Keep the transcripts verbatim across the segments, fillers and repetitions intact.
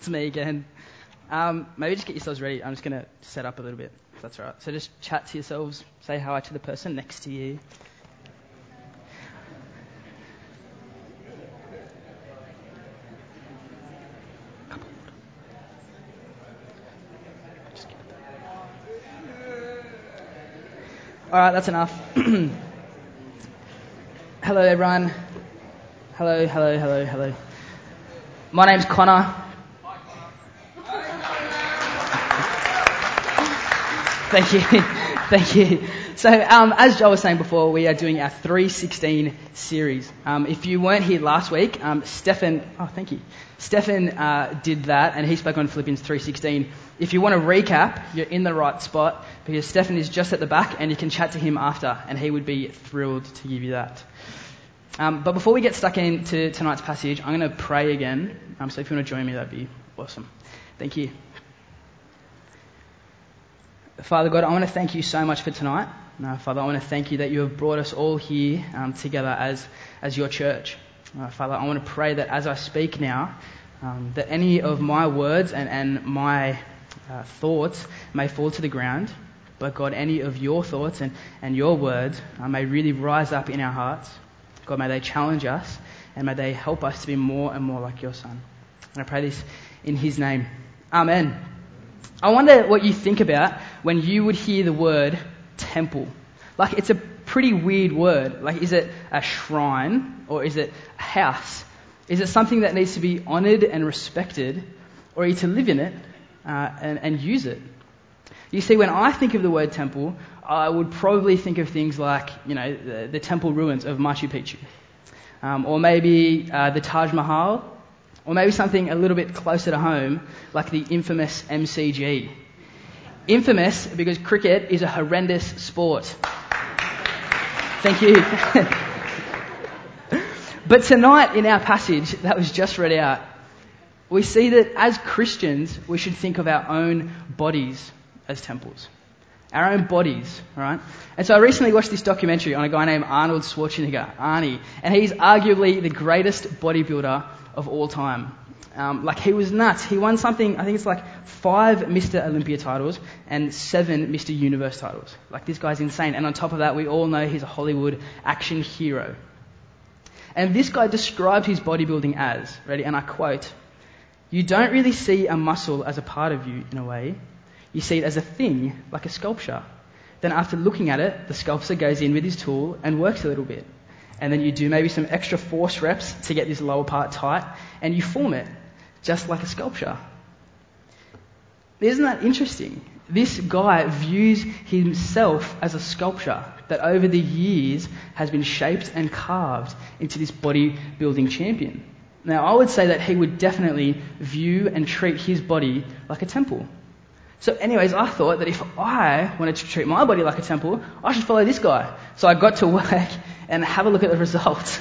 It's me again. Um, maybe just get yourselves ready. I'm just going to set up a little bit, if that's all right. So just chat to yourselves, say hi to the person next to you. All right, that's enough. Hello, everyone. Hello, hello, hello, hello. My name's Connor. Thank you. Thank you. So, um, as Joel was saying before, we are doing our three sixteen series. Um, if you weren't here last week, um, Stefan, oh, thank you. Stefan uh, did that, and he spoke on Philippians three sixteen. If you want to recap, you're in the right spot, because Stefan is just at the back, and you can chat to him after, and he would be thrilled to give you that. Um, but before we get stuck into tonight's passage, I'm going to pray again. Um, so if you want to join me, that'd be awesome. Thank you. Father God, I want to thank you so much for tonight. Uh, Father, I want to thank you that you have brought us all here um, together as, as your church. Uh, Father, I want to pray that as I speak now, um, that any of my words and, and my uh, thoughts may fall to the ground. But God, any of your thoughts and, and your words uh, may really rise up in our hearts. God, may they challenge us and may they help us to be more and more like your Son. And I pray this in his name. Amen. I wonder what you think about when you would hear the word temple. Like, it's a pretty weird word. Like, is it a shrine or is it a house? Is it something that needs to be honoured and respected, or are you to live in it uh, and, and use it? You see, when I think of the word temple, I would probably think of things like, you know, the, the temple ruins of Machu Picchu, um, or maybe uh, the Taj Mahal, or maybe something a little bit closer to home, like the infamous M C G. Infamous because cricket is a horrendous sport. Thank you. But tonight in our passage that was just read out, we see that as Christians, we should think of our own bodies as temples. Our own bodies, right? And so I recently watched this documentary on a guy named Arnold Schwarzenegger, Arnie, and he's arguably the greatest bodybuilder of all time. Um, like, he was nuts. He won something, I think it's like five Mister Olympia titles and seven Mister Universe titles. Like, this guy's insane. And on top of that, we all know he's a Hollywood action hero. And this guy described his bodybuilding as, ready, and I quote, "You don't really see a muscle as a part of you in a way. You see it as a thing, like a sculpture. Then after looking at it, the sculptor goes in with his tool and works a little bit. And then you do maybe some extra force reps to get this lower part tight, and you form it, just like a sculpture." Isn't that interesting? This guy views himself as a sculpture that over the years has been shaped and carved into this bodybuilding champion. Now, I would say that he would definitely view and treat his body like a temple. So anyways, I thought that if I wanted to treat my body like a temple, I should follow this guy. So I got to work and have a look at the results.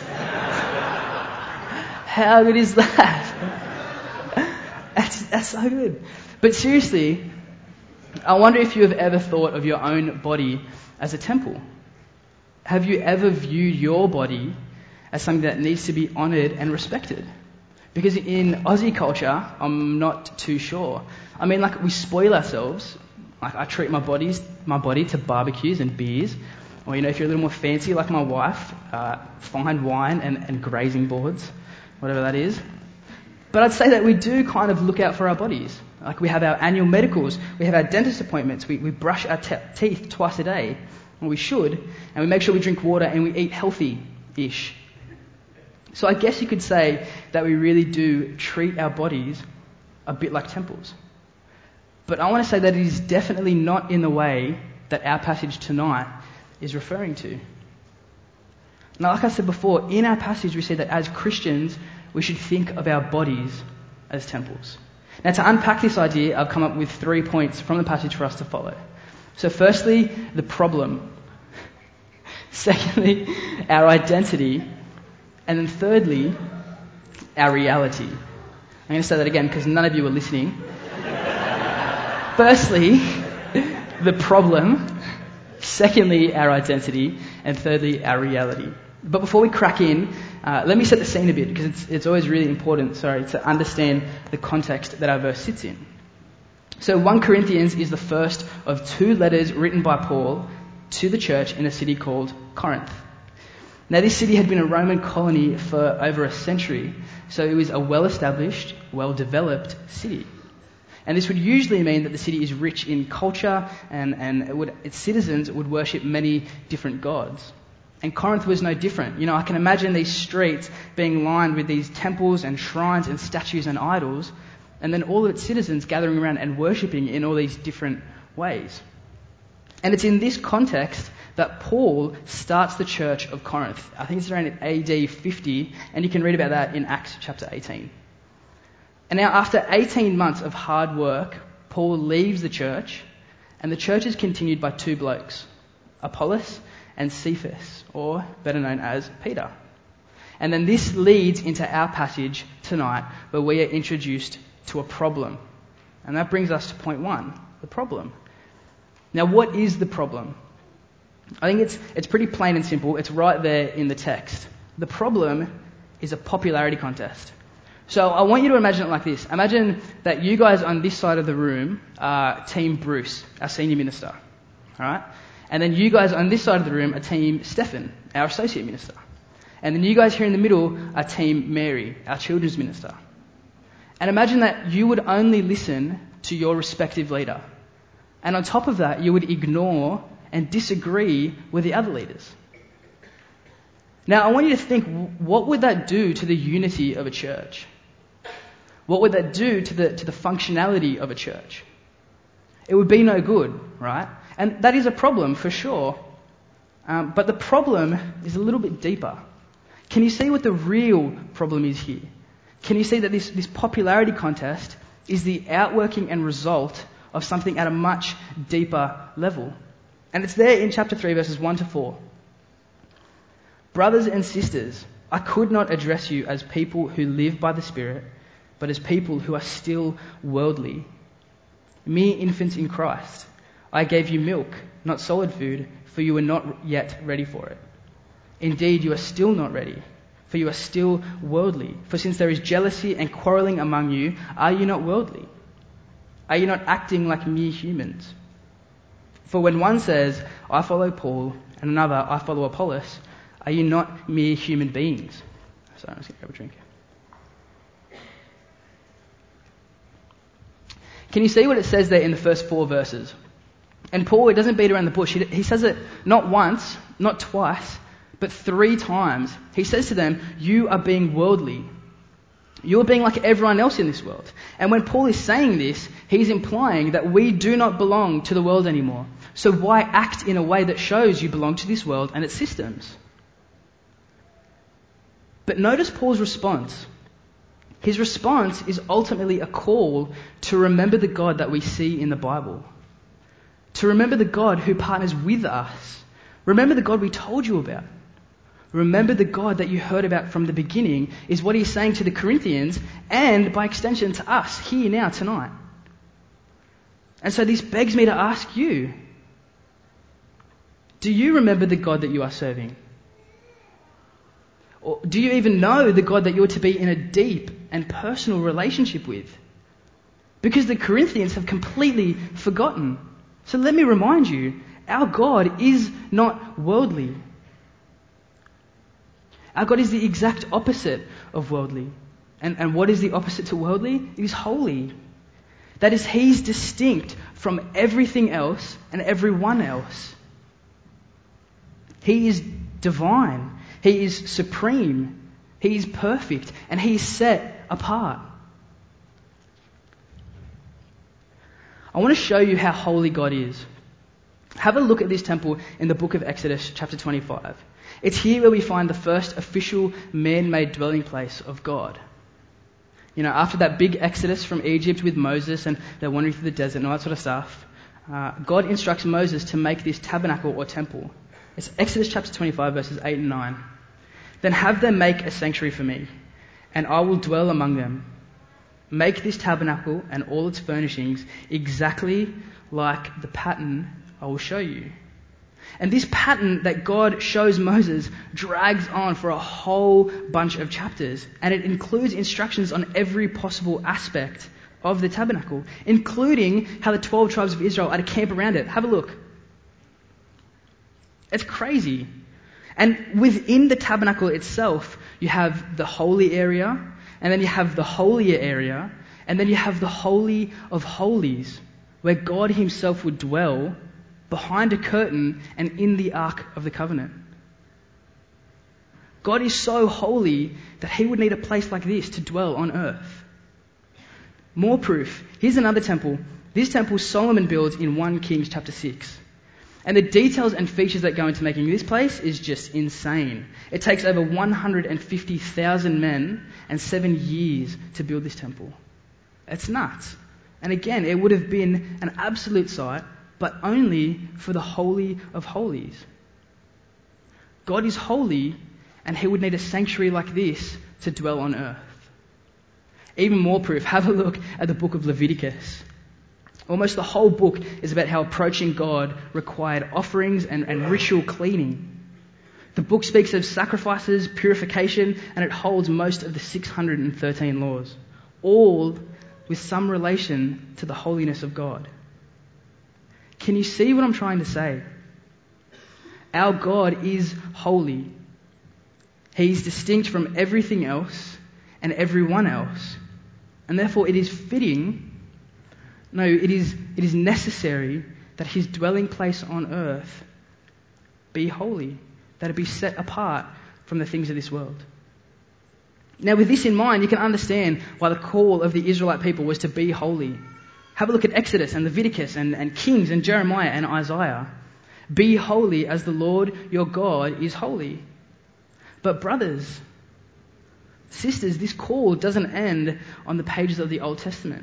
How good is that? That's, that's so good. But seriously, I wonder if you have ever thought of your own body as a temple. Have you ever viewed your body as something that needs to be honoured and respected? Because in Aussie culture, I'm not too sure. I mean, like, we spoil ourselves. Like, I treat my bodies, my body to barbecues and beers. Or, you know, if you're a little more fancy, like my wife, uh, fine wine and, and grazing boards, whatever that is. But I'd say that we do kind of look out for our bodies. Like, we have our annual medicals, we have our dentist appointments, we, we brush our te- teeth twice a day, or we should, and we make sure we drink water and we eat healthy-ish. So I guess you could say that we really do treat our bodies a bit like temples. But I want to say that it is definitely not in the way that our passage tonight is referring to. Now, like I said before, in our passage we see that as Christians we should think of our bodies as temples. Now, to unpack this idea, I've come up with three points from the passage for us to follow. So firstly, the problem. Secondly, our identity. And then thirdly, our reality. I'm going to say that again because none of you were listening. Firstly, the problem. Secondly, our identity. And thirdly, our reality. But before we crack in, uh, let me set the scene a bit, because it's, it's always really important, sorry, to understand the context that our verse sits in. So First Corinthians is the first of two letters written by Paul to the church in a city called Corinth. Now, this city had been a Roman colony for over a century, so it was a well-established, well-developed city. And this would usually mean that the city is rich in culture, and, and it would, its citizens would worship many different gods. And Corinth was no different. You know, I can imagine these streets being lined with these temples and shrines and statues and idols, and then all of its citizens gathering around and worshipping in all these different ways. And it's in this context that Paul starts the church of Corinth. I think it's around A D fifty, and you can read about that in Acts chapter eighteen. And now, after eighteen months of hard work, Paul leaves the church, and the church is continued by two blokes, Apollos and Cephas, or better known as Peter. And then this leads into our passage tonight, where we are introduced to a problem. And that brings us to point one, the problem. Now, what is the problem? I think it's it's pretty plain and simple. It's right there in the text. The problem is a popularity contest. So I want you to imagine it like this. Imagine that you guys on this side of the room are Team Bruce, our senior minister. All right? And then you guys on this side of the room are Team Stefan, our associate minister. And then you guys here in the middle are Team Mary, our children's minister. And imagine that you would only listen to your respective leader. And on top of that, you would ignore and disagree with the other leaders. Now, I want you to think, what would that do to the unity of a church? What would that do to the to the functionality of a church? It would be no good, right? And that is a problem for sure. Um, but the problem is a little bit deeper. Can you see what the real problem is here? Can you see that this, this popularity contest is the outworking and result of something at a much deeper level? And it's there in chapter three, verses one to four. Brothers and sisters, I could not address you as people who live by the Spirit, but as people who are still worldly. Mere infants in Christ. I gave you milk, not solid food, for you were not yet ready for it. Indeed, you are still not ready, for you are still worldly. For since there is jealousy and quarrelling among you, are you not worldly? Are you not acting like mere humans? For when one says, I follow Paul, and another, I follow Apollos, are you not mere human beings? Sorry, I'm just going to grab a drink. Can you see what it says there in the first four verses? And Paul, he doesn't beat around the bush. He, he says it not once, not twice, but three times. He says to them, you are being worldly. You're being like everyone else in this world. And when Paul is saying this, he's implying that we do not belong to the world anymore. So why act in a way that shows you belong to this world and its systems? But notice Paul's response. His response is ultimately a call to remember the God that we see in the Bible. To remember the God who partners with us. Remember the God we told you about. Remember the God that you heard about from the beginning is what he's saying to the Corinthians and by extension to us here now tonight. And so this begs me to ask you, do you remember the God that you are serving? Or do you even know the God that you're to be in a deep and personal relationship with? Because the Corinthians have completely forgotten. So let me remind you, our God is not worldly. Our God is the exact opposite of worldly. And, and what is the opposite to worldly? It is holy. That is, he's distinct from everything else and everyone else. He is divine. He is supreme. He is perfect. And he is set apart. I want to show you how holy God is. Have a look at this temple in the book of Exodus, chapter twenty-five. It's here where we find the first official man-made dwelling place of God. You know, after that big exodus from Egypt with Moses and they're wandering through the desert and all that sort of stuff, uh, God instructs Moses to make this tabernacle or temple. It's Exodus chapter twenty-five, verses eight and nine. Then have them make a sanctuary for me, and I will dwell among them. Make this tabernacle and all its furnishings exactly like the pattern I will show you. And this pattern that God shows Moses drags on for a whole bunch of chapters, and it includes instructions on every possible aspect of the tabernacle, including how the twelve tribes of Israel are to camp around it. Have a look. It's crazy. And within the tabernacle itself, you have the holy area, and then you have the holier area, and then you have the Holy of Holies, where God himself would dwell behind a curtain and in the Ark of the Covenant. God is so holy that he would need a place like this to dwell on earth. More proof. Here's another temple. This temple Solomon builds in First Kings chapter six. And the details and features that go into making this place is just insane. It takes over one hundred fifty thousand men and seven years to build this temple. It's nuts. And again, it would have been an absolute sight, but only for the Holy of Holies. God is holy, and he would need a sanctuary like this to dwell on earth. Even more proof, have a look at the book of Leviticus. Almost the whole book is about how approaching God required offerings and, and ritual cleaning. The book speaks of sacrifices, purification, and it holds most of the six hundred thirteen laws, all with some relation to the holiness of God. Can you see what I'm trying to say? Our God is holy. He is distinct from everything else and everyone else. And therefore it is fitting, no, it is, it is necessary that his dwelling place on earth be holy, that it be set apart from the things of this world. Now with this in mind, you can understand why the call of the Israelite people was to be holy. Have a look at Exodus and Leviticus and, and Kings and Jeremiah and Isaiah. Be holy as the Lord your God is holy. But brothers, sisters, this call doesn't end on the pages of the Old Testament.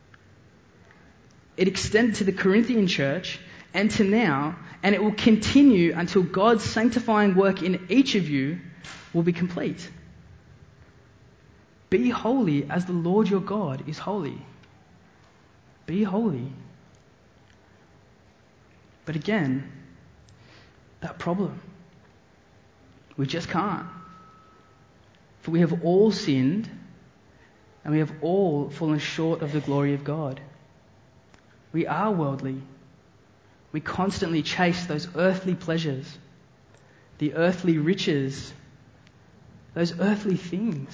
It extended to the Corinthian church and to now, and it will continue until God's sanctifying work in each of you will be complete. Be holy as the Lord your God is holy. Be holy. But again, that problem, we just can't. For we have all sinned and we have all fallen short of the glory of God. We are worldly. We constantly chase those earthly pleasures, the earthly riches, those earthly things.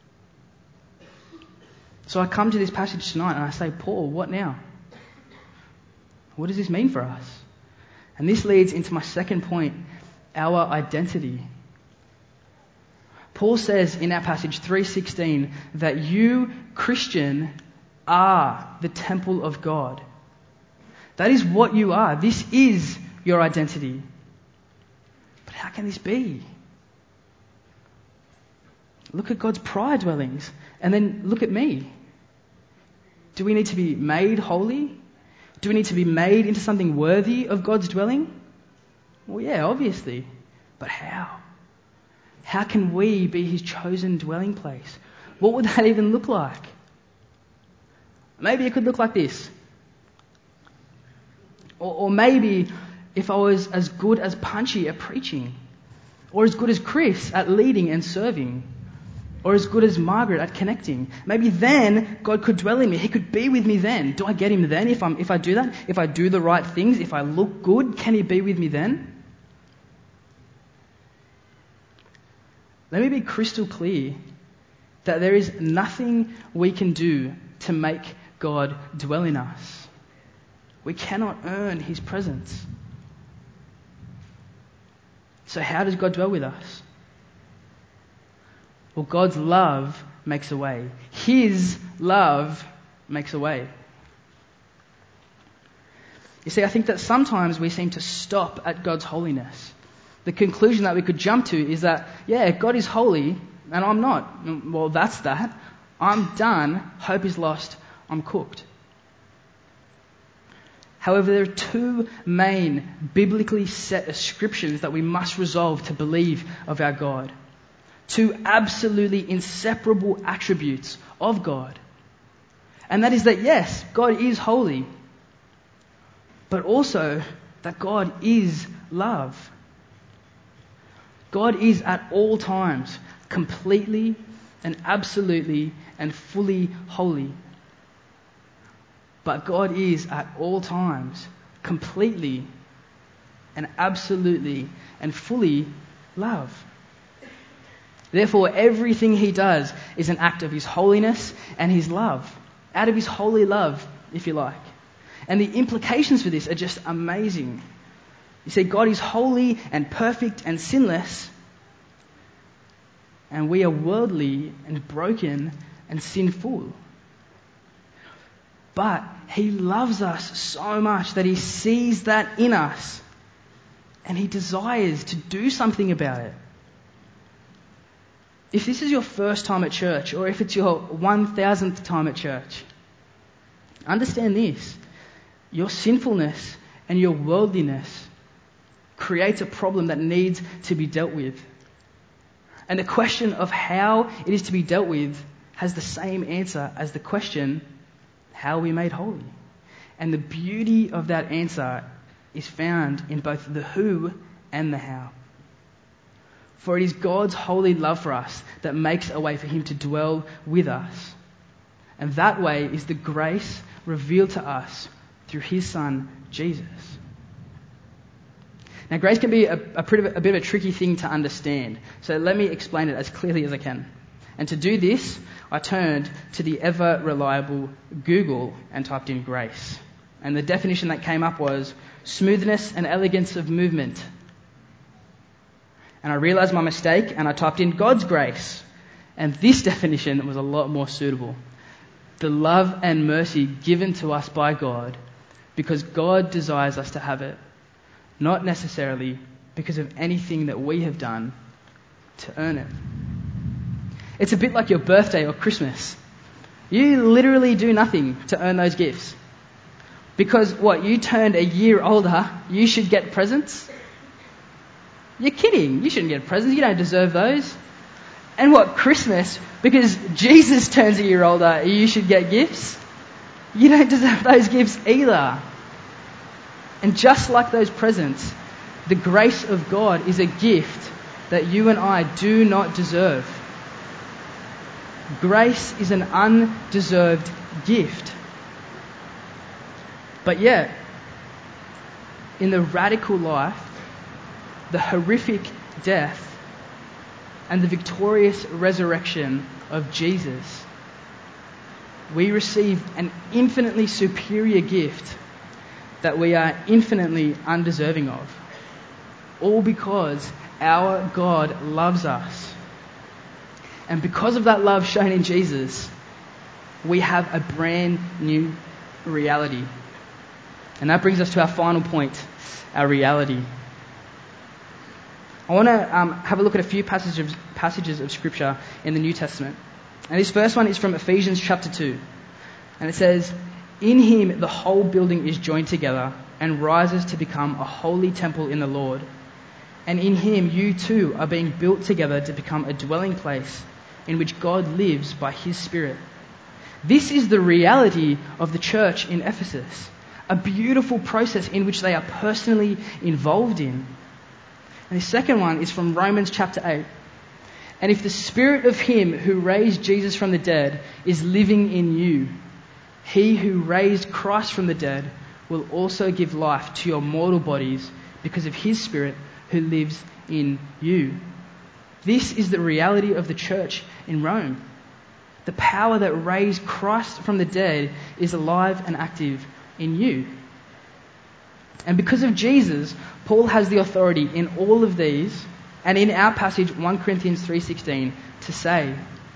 So I come to this passage tonight and I say, Paul, what now? What does this mean for us? And this leads into my second point, our identity. Paul says in our passage three sixteen that you, Christian, are the temple of God. That is what you are. This is your identity. But how can this be? Look at God's prior dwellings and then look at me. Do we need to be made holy? Do we need to be made into something worthy of God's dwelling? Well, yeah, obviously. But how? How can we be his chosen dwelling place? What would that even look like? Maybe it could look like this. Or, or maybe if I was as good as Punchy at preaching, or as good as Chris at leading and serving, or as good as Margaret at connecting, maybe then God could dwell in me. He could be with me then. Do I get him then if I'm if I do that? If I do the right things, if I look good, can he be with me then? Let me be crystal clear that there is nothing we can do to make God dwell in us. We cannot earn his presence. So how does God dwell with us? Well, God's love makes a way. His love makes a way. You see, I think that sometimes we seem to stop at God's holiness. The conclusion that we could jump to is that, yeah, God is holy and I'm not. Well, that's that. I'm done. Hope is lost. I'm cooked. However, there are two main biblically set ascriptions that we must resolve to believe of our God. Two absolutely inseparable attributes of God. And that is that, yes, God is holy. But also that God is love. God is at all times completely and absolutely and fully holy. But God is at all times completely and absolutely and fully love. Therefore, everything he does is an act of his holiness and his love. Out of his holy love, if you like. And the implications for this are just amazing. You see, God is holy and perfect and sinless, and we are worldly and broken and sinful. But he loves us so much that he sees that in us, and he desires to do something about it. If this is your first time at church, or if it's your one thousandth time at church, understand this. Your sinfulness and your worldliness creates a problem that needs to be dealt with. And the question of how it is to be dealt with has the same answer as the question, how are we made holy? And the beauty of that answer is found in both the who and the how. For it is God's holy love for us that makes a way for him to dwell with us. And that way is the grace revealed to us through his Son, Jesus. Now, grace can be a, a, pretty, a bit of a tricky thing to understand. So let me explain it as clearly as I can. And to do this, I turned to the ever-reliable Google and typed in grace. And the definition that came up was smoothness and elegance of movement. And I realised my mistake and I typed in God's grace. And this definition was a lot more suitable. The love and mercy given to us by God because God desires us to have it. Not necessarily because of anything that we have done to earn it. It's a bit like your birthday or Christmas. You literally do nothing to earn those gifts. Because what, you turned a year older, you should get presents? You're kidding. You shouldn't get presents. You don't deserve those. And what, Christmas? Because Jesus turns a year older, you should get gifts? You don't deserve those gifts either. And just like those presents, the grace of God is a gift that you and I do not deserve. Grace is an undeserved gift. But yet, in the radical life, the horrific death, and the victorious resurrection of Jesus, we receive an infinitely superior gift that we are infinitely undeserving of. All because our God loves us. And because of that love shown in Jesus, we have a brand new reality. And that brings us to our final point, our reality. I want to um, have a look at a few passages, passages of Scripture in the New Testament. And this first one is from Ephesians chapter two. And it says, "In him the whole building is joined together and rises to become a holy temple in the Lord. And in him you too are being built together to become a dwelling place in which God lives by his Spirit." This is the reality of the church in Ephesus. A beautiful process in which they are personally involved in. And the second one is from Romans chapter eight. "And if the Spirit of him who raised Jesus from the dead is living in you, he who raised Christ from the dead will also give life to your mortal bodies because of his Spirit who lives in you." This is the reality of the church in Rome. The power that raised Christ from the dead is alive and active in you. And because of Jesus, Paul has the authority in all of these, and in our passage, First Corinthians three sixteen, to say,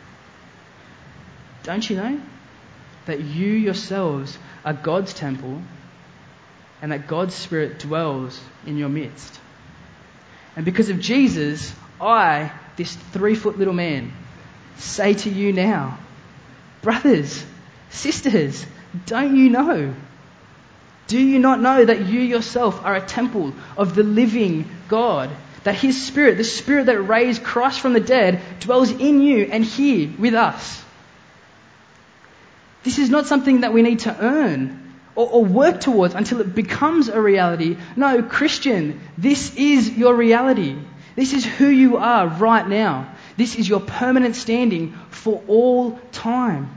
"Don't you know that you yourselves are God's temple and that God's Spirit dwells in your midst?" And because of Jesus, I, this three-foot little man, say to you now, brothers, sisters, don't you know? Do you not know that you yourself are a temple of the living God? That his Spirit, the Spirit that raised Christ from the dead, dwells in you and here with us. This is not something that we need to earn or, or work towards until it becomes a reality. No, Christian, this is your reality. This is who you are right now. This is your permanent standing for all time.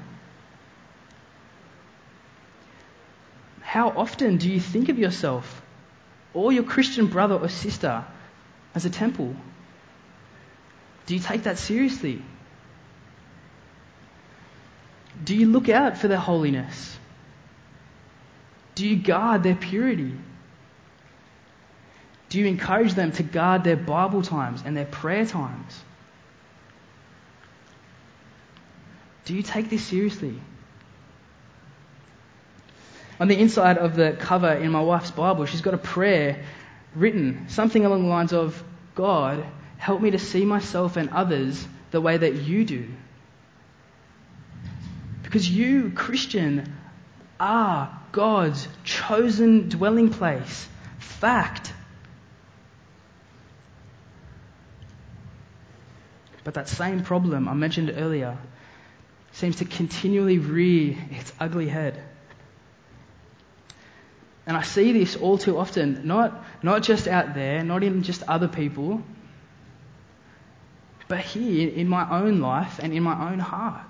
How often do you think of yourself or your Christian brother or sister as a temple? Do you take that seriously? Do you look out for their holiness? Do you guard their purity? Do you encourage them to guard their Bible times and their prayer times? Do you take this seriously? On the inside of the cover in my wife's Bible, she's got a prayer written, something along the lines of, God, help me to see myself and others the way that you do. Because you, Christian, are God's chosen dwelling place. Fact. But that same problem I mentioned earlier seems to continually rear its ugly head. And I see this all too often, not, not just out there, not in just other people, but here in my own life and in my own heart.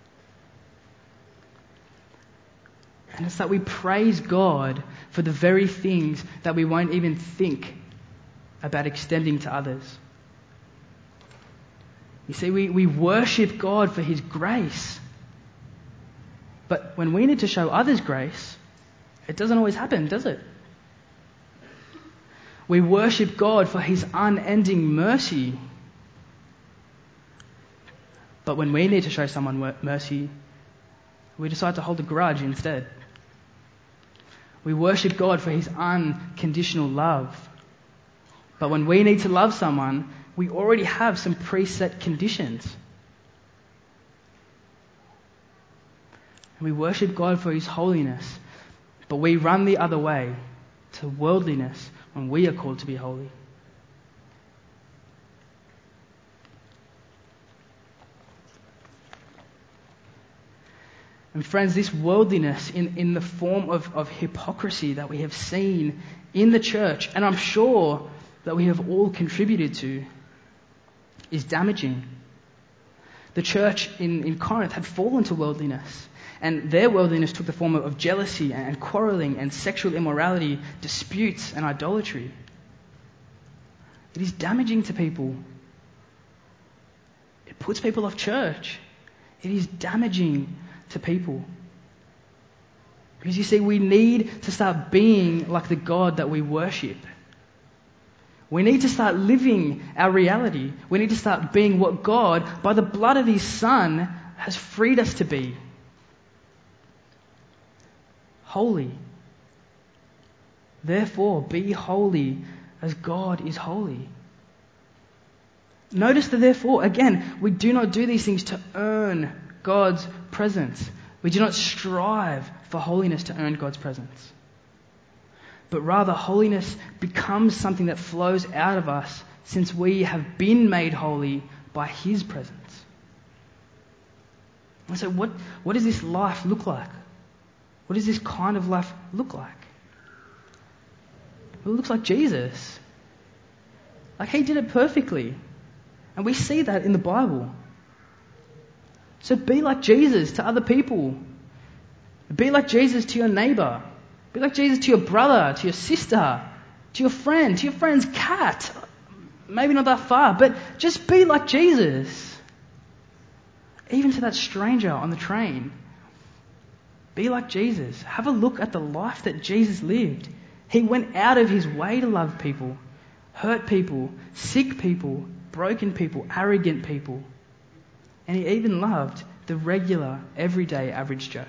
And it's that we praise God for the very things that we won't even think about extending to others. You see, we, we worship God for His grace. But when we need to show others grace, it doesn't always happen, does it? We worship God for His unending mercy. But when we need to show someone mercy, we decide to hold a grudge instead. We worship God for His unconditional love. But when we need to love someone, we already have some preset conditions. And we worship God for His holiness, but we run the other way to worldliness when we are called to be holy. And friends, this worldliness in, in the form of, of hypocrisy that we have seen in the church, and I'm sure that we have all contributed to, is damaging. The church in, in Corinth had fallen to worldliness, and their worldliness took the form of, of jealousy and quarreling and sexual immorality, disputes and idolatry. It is damaging to people. It puts people off church. It is damaging to people. Because you see, we need to start being like the God that we worship. We need to start living our reality. We need to start being what God, by the blood of His Son, has freed us to be. Holy. Therefore, be holy as God is holy. Notice the therefore. Again, we do not do these things to earn God's presence. We do not strive for holiness to earn God's presence. But rather, holiness becomes something that flows out of us since we have been made holy by His presence. And so what, what does this life look like? What does this kind of life look like? Well, it looks like Jesus. Like He did it perfectly. And we see that in the Bible. So be like Jesus to other people. Be like Jesus to your neighbour. Be like Jesus to your brother, to your sister, to your friend, to your friend's cat. Maybe not that far, but just be like Jesus. Even to that stranger on the train. Be like Jesus. Have a look at the life that Jesus lived. He went out of His way to love people, hurt people, sick people, broken people, arrogant people. And He even loved the regular, everyday, average Joe.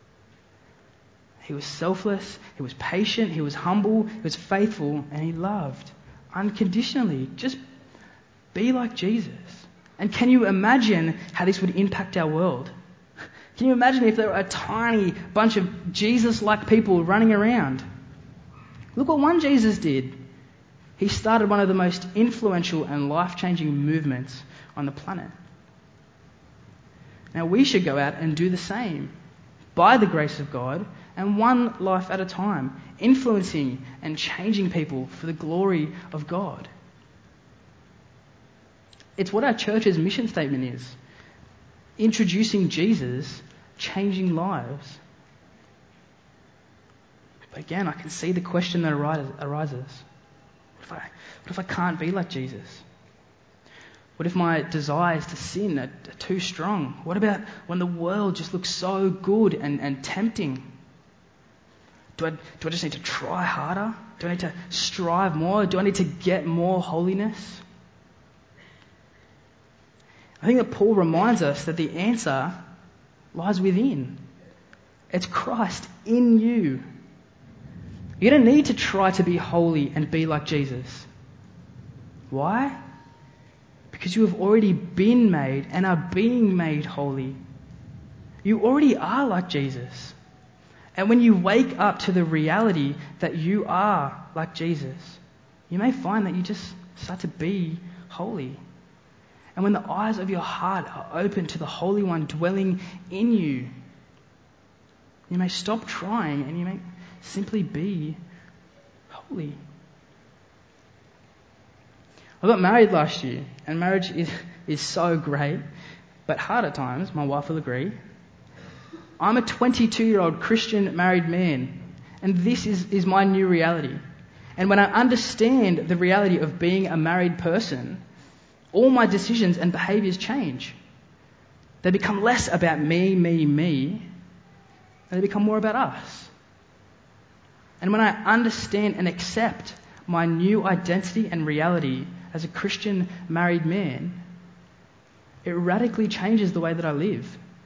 He was selfless, He was patient, He was humble, He was faithful, and He loved unconditionally. Just be like Jesus. And can you imagine how this would impact our world? Can you imagine if there were a tiny bunch of Jesus-like people running around? Look what one Jesus did. He started one of the most influential and life-changing movements on the planet. Now we should go out and do the same. by the grace of God and one life at a time, influencing and changing people for the glory of God. It's what our church's mission statement is. Introducing Jesus, changing lives. But again, I can see the question that arises. What if I, what if I can't be like Jesus? What if my desires to sin are, are too strong? What about when the world just looks so good and, and tempting? Do I, do I just need to try harder? Do I need to strive more? Do I need to get more holiness? I think that Paul reminds us that the answer lies within. It's Christ in you. You don't need to try to be holy and be like Jesus. Why? Because you have already been made and are being made holy. You already are like Jesus. And when you wake up to the reality that you are like Jesus, you may find that you just start to be holy. And when the eyes of your heart are open to the Holy One dwelling in you, you may stop trying and you may simply be holy. I got married last year, and marriage is, is so great, but hard at times, my wife will agree. I'm a twenty-two-year-old Christian married man, and this is, is my new reality. And when I understand the reality of being a married person, all my decisions and behaviours change. They become less about me, me, me, and they become more about us. And when I understand and accept my new identity and reality as a Christian married man, it radically changes the way that I live.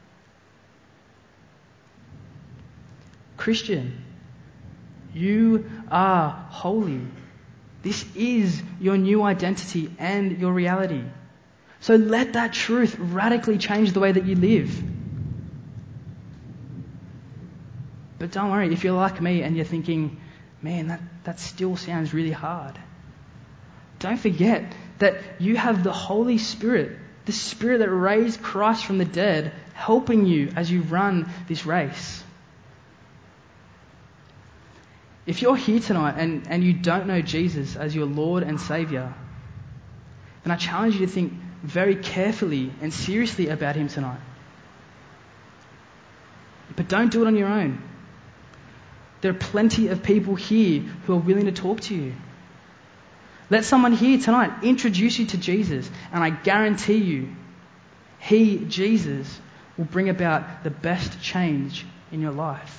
Christian, you are holy. This is your new identity and your reality. So let that truth radically change the way that you live. But don't worry, if you're like me and you're thinking, man, that, that still sounds really hard. Don't forget that you have the Holy Spirit, the Spirit that raised Christ from the dead, helping you as you run this race. If you're here tonight and, and you don't know Jesus as your Lord and Saviour, then I challenge you to think very carefully and seriously about Him tonight. But don't do it on your own. There are plenty of people here who are willing to talk to you. Let someone here tonight introduce you to Jesus, and I guarantee you, He, Jesus, will bring about the best change in your life.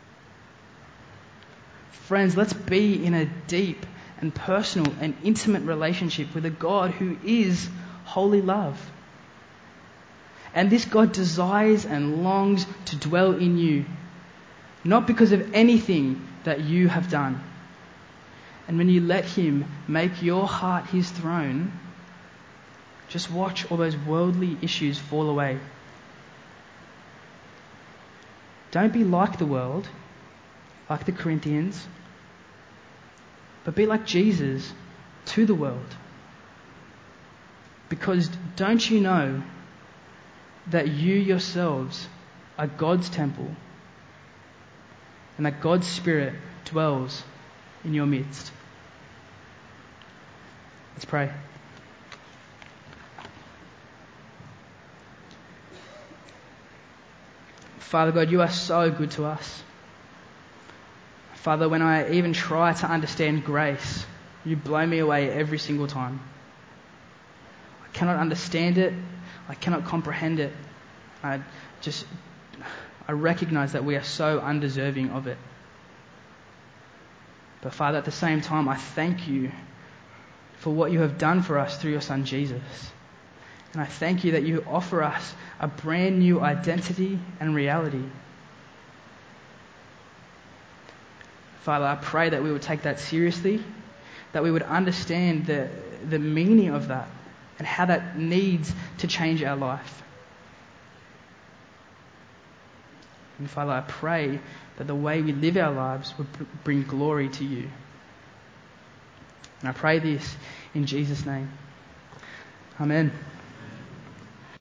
Friends, let's be in a deep and personal and intimate relationship with a God who is holy love. And this God desires and longs to dwell in you, not because of anything that you have done. And when you let Him make your heart His throne, just watch all those worldly issues fall away. Don't be like the world, like the Corinthians, but be like Jesus to the world. Because don't you know that you yourselves are God's temple and that God's Spirit dwells in your midst? Let's pray. Father God, you are so good to us. Father, when I even try to understand grace, you blow me away every single time. I cannot understand it. I cannot comprehend it. I just, I recognize that we are so undeserving of it. But Father, at the same time, I thank you for what you have done for us through your Son Jesus. And I thank you that you offer us a brand new identity and reality. Father, I pray that we would take that seriously, that we would understand the, the meaning of that and how that needs to change our life. And Father, I pray that the way we live our lives would bring glory to you. And I pray this in Jesus' name. Amen.